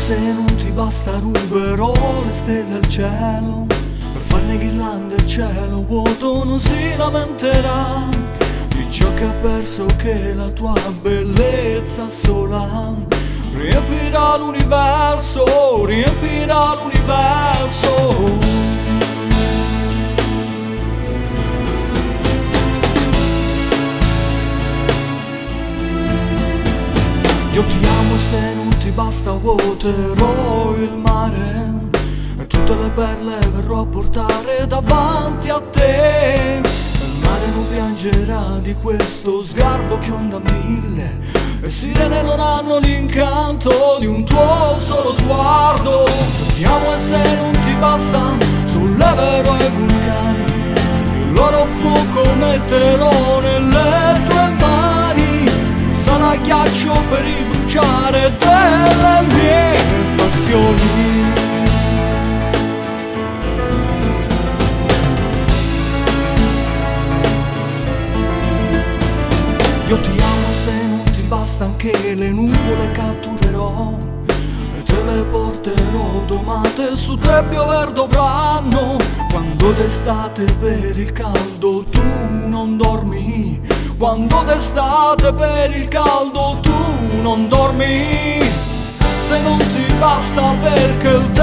se non ti basta ruberò le stelle al cielo, per farne ghirlande il cielo vuoto non si lamenterà di ciò che ha perso, che la tua bellezza sola riempirà l'universo, riempirà l'universo. Io ti amo, se non ti basta vuoterò il mare e tutte le perle verrò a portare davanti a te. Il mare non piangerà di questo sgarbo che onda mille, le sirene non hanno l'incanto di un tuo solo sguardo. Io ti amo e se non ti basta solleverò i vulcani, il loro fuoco metterò nelle tue mani, sarà ghiaccio per il bruciare delle mie passioni. Io ti amo, se non ti basta anche le nuvole catturerò e te le porterò domate su te piover dovranno. Quando d'estate per il caldo tu non dormi, quando d'estate per il caldo tu non dormi, se non ti basta perché il